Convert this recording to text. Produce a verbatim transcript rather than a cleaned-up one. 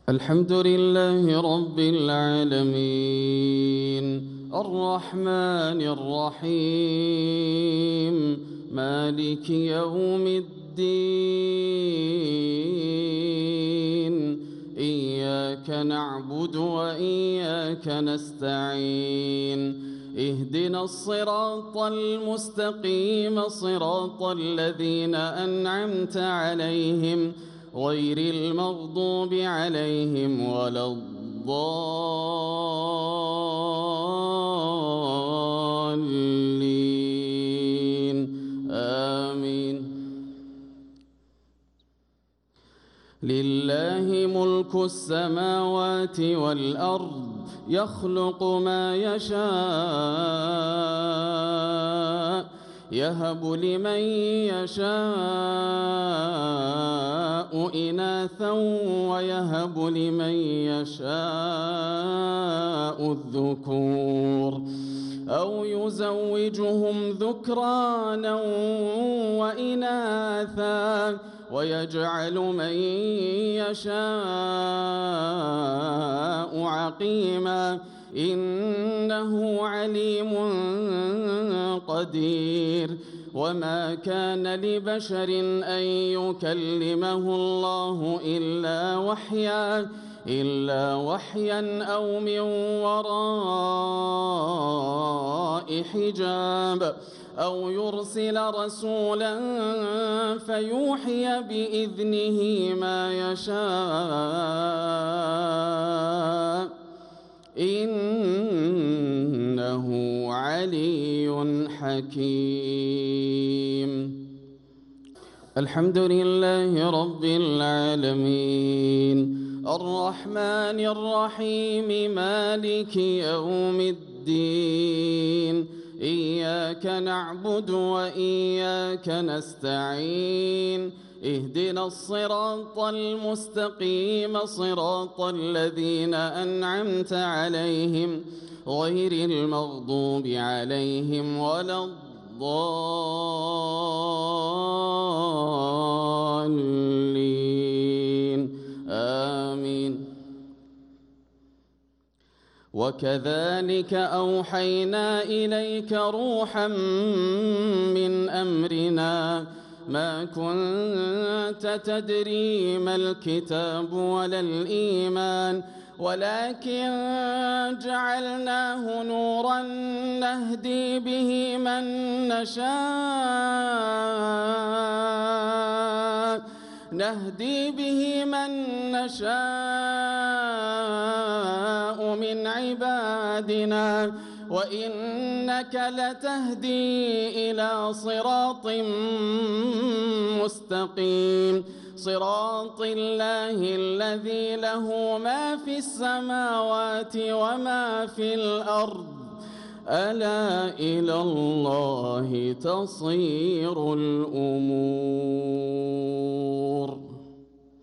الحمد لله رب العالمين الرحمن الرحيم مالك يوم الدين إياك نعبد وإياك نستعين اهدنا الصراط المستقيم صراط الذين أنعمت عليهم غير المغضوب عليهم ولا الضالين آمين. لله ملك السماوات والأرض يخلق ما يشاء يهب لمن يشاء إناثا ويهب لمن يشاء الذكور أو يزوجهم ذكرانا وإناثا ويجعل من يشاء عقيما إنه عليم قدير. وما كان لبشر أن يكلمه الله إلا وحيا إلا وحيا أو من وراء حجاب أو يرسل رسولا فيوحي بإذنه ما يشاء إنه علي حكيم. الحمد لله رب العالمين الرحمن الرحيم مالك يوم الدين إياك نعبد وإياك نستعين اهدنا الصراط المستقيم صراط الذين أنعمت عليهم غير المغضوب عليهم ولا الضالين آمين. وكذلك أوحينا إليك روحا من أمرنا ما كنت تدري ما الكتاب ولا الإيمان ولكن جعلناه نورا نهدي به من نشاء نهدي به من نشاء من عبادنا وإنك لتهدي إلى صراط مستقيم صراط الله الذي له ما في السماوات وما في الأرض ألا إلى الله تصير الأمور.